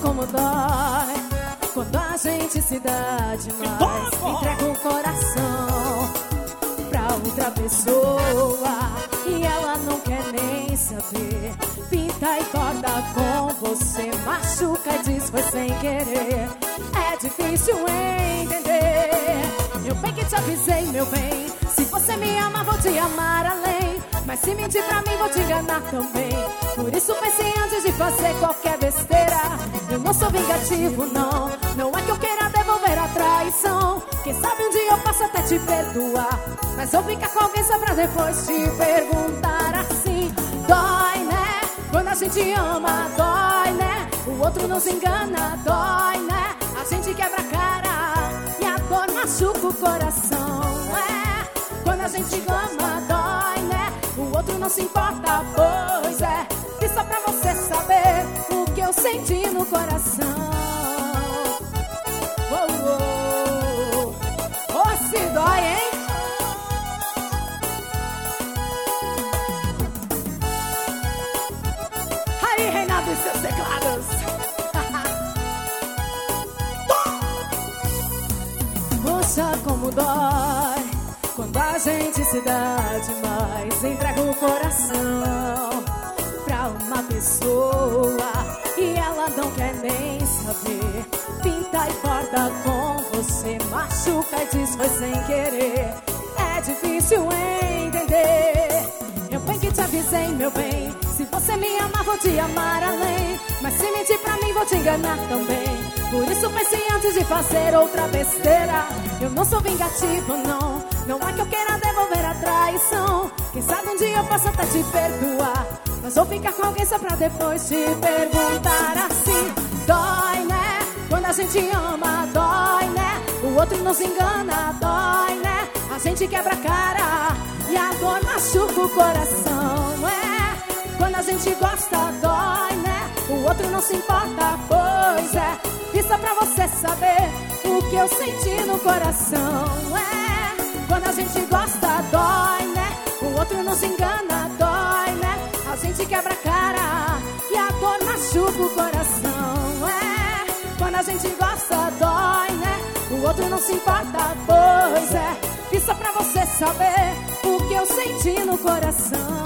como dói quando a gente se dá demais. Entrega o coração pra outra pessoa e ela não quer nem saber. Pinta e corta com você, machuca e diz foi sem querer. É difícil entender. Eu bem que te avisei, meu bem. Se você me ama, vou te amar além. Mas se mentir pra mim, vou te enganar também. Por isso pense antes de fazer qualquer besteira. Eu não sou vingativo, não. Não é que eu queira devolver a traição. Quem sabe um dia eu posso até te perdoar. Mas vou ficar com alguém só pra depois te perguntar assim. Dói, né? Quando a gente ama, dói, né? O outro nos engana, dói, né? A gente quebra a cara e a dor machuca o coração. É, quando a gente ama, dói, né? O outro não se importa, pois é. E só pra você saber o que eu senti no coração. Oh, oh, oh, se dói, hein? Aí, Reinaldo e seus teclados. Poxa, como dói quando a gente se dá demais. Entrega o coração pra uma pessoa e ela não quer nem saber. Pinta e borda com você, machuca e diz foi sem querer. É difícil entender. Eu bem que te avisei, meu bem. Se você me amar, vou te amar além. Mas se mentir pra mim, vou te enganar também. Por isso pense antes de fazer outra besteira. Eu não sou vingativo, não. Não é que eu queira devolver a traição. Quem sabe um dia eu posso até te perdoar. Mas vou ficar com alguém só pra depois te perguntar assim. Dói, né? Quando a gente ama, dói, né? O outro nos engana, dói, né? A gente quebra a cara e a dor machuca o coração. É, quando a gente gosta, dói, né? O outro não se importa, pois é. E só pra você saber o que eu senti no coração. É, quando a gente gosta, dói, né? O outro não se engana, dói, né? A gente quebra a cara e a dor machuca o coração. É, quando a gente gosta, dói, né? O outro não se importa, pois é. E só pra você saber o que eu senti no coração.